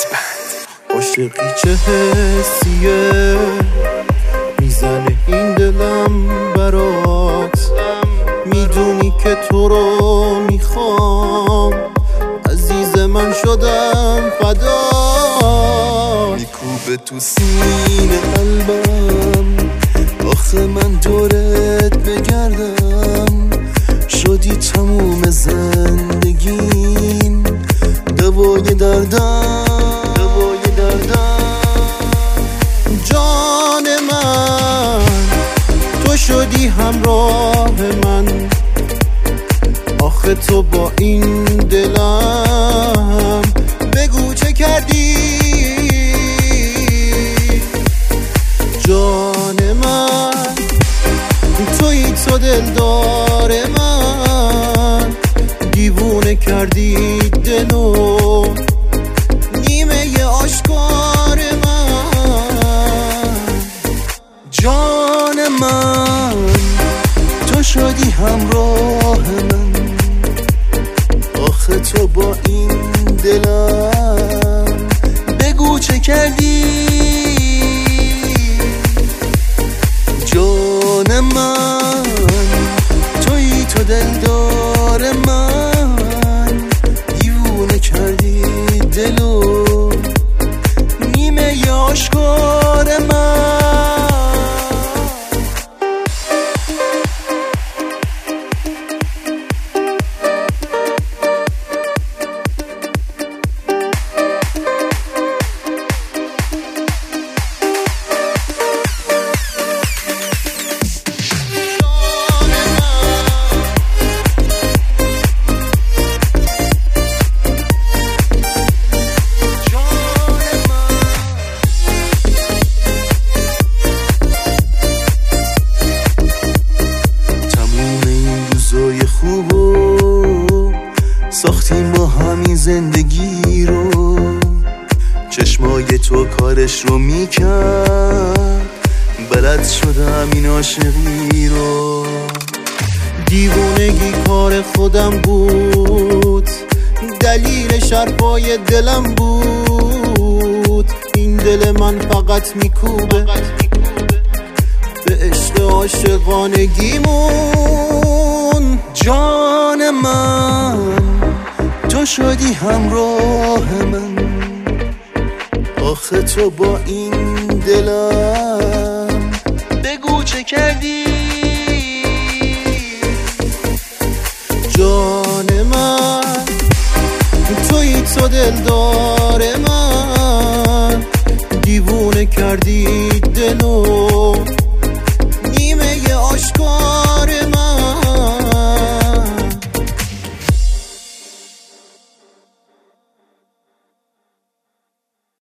عاشقی چه حسیه میزنه این دلم برات، میدونی که تو رو میخوام، عزیز من شدم فدا، میکوبه تو سینه قلبم، آخه من دورت بگردم، شدی تموم زندگیم، دوای دردم، جان من تو شدی همراه من، آخه تو با این دلم بگو چه کردی، جان من تویی تو دلدار من، دیوونه کردی دلو نیمه آشکار من، جان من تو شدی همراه من، آخه تو با این دلم بگو چه کردی، جان من تویی تو دلدار من، دیوونه کردی دلو نیمه آشکار من. ساختیم با همین زندگی رو، چشمای تو کارش رو میکرد، بلد شدم این عاشقی رو، دیوونگی کار خودم بود، دلیل حرفای دلم بود، این دل من فقط میکوبه به عشق عاشقانگیمون، جان من تو شدی همراه من، آخه تو با این دلم بگو چه کردی، جان من تویی تو دلدار من، دیوونه کردی دلو